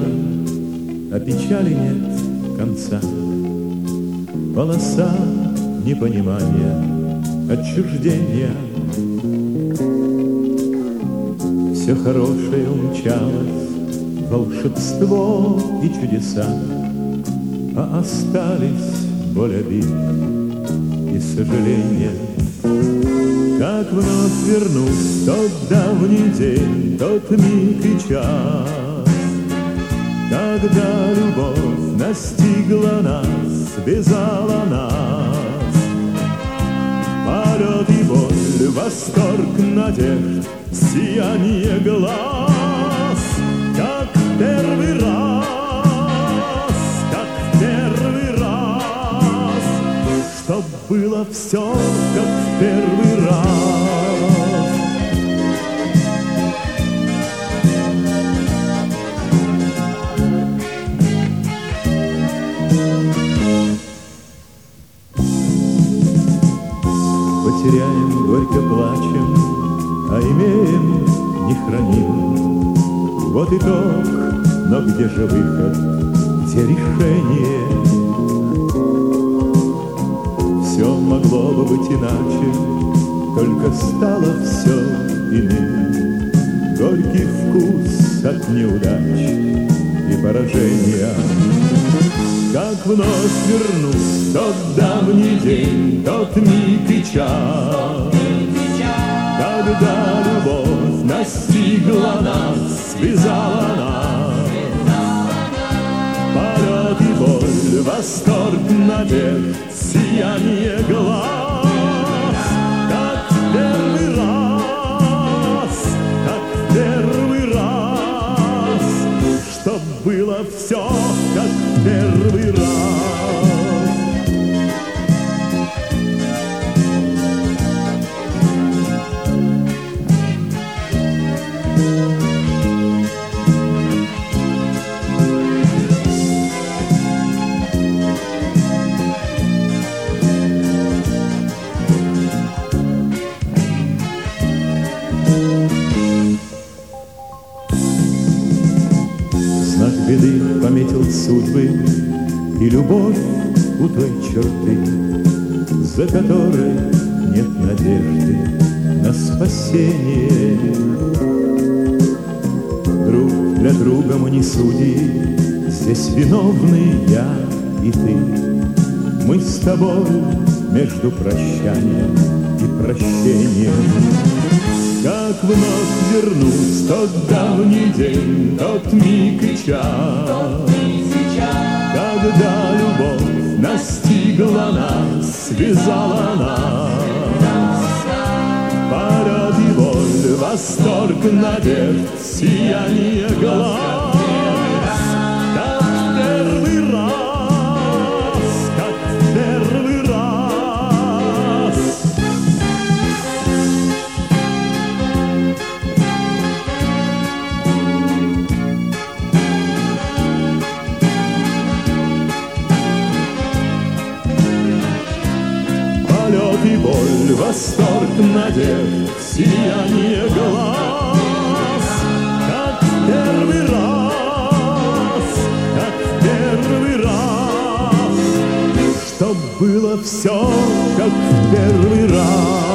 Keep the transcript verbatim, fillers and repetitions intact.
а печали нет конца. Полоса непонимания, отчуждения. Все хорошее умчалось, волшебство и чудеса, а остались боль обид и сожаления. Как вновь вернусь тот давний день, тот миг и час, когда любовь настигла нас, связала нас. Полет и боль, восторг, надежд, сияние глаз, как первый раз, как первый раз, чтоб было все, как в первый раз. Потеряем, горько плачем, а имеем, не храним. Вот итог, но где же выход, где решение? Все могло бы быть иначе, только стало все иным. Горький вкус от неудач и поражения. Как вновь вернусь тот давний день, тот миг и час, когда любовь настигла нас, связала нас. Полет и боль, восторг, надежд, сияние глаз, как в первый раз, как в первый раз, чтоб было все, как в первый раз. Знак беды пометил судьбы и любовь у той черты, за которой нет надежды на спасение. Друг для друга мы не судьи, здесь виновны я и ты. Мы с тобой между прощанием и прощением. Как вновь вернусь тот давний день, тот миг и час, когда любовь настигла нас, связала нас. Полет и боль, восторг, надежд, сияние глаз, как в первый раз, как в первый раз. Полет и боль, восторг, надежд, сияние глаз, как в первый раз, как в первый раз, чтоб было все, как в первый раз.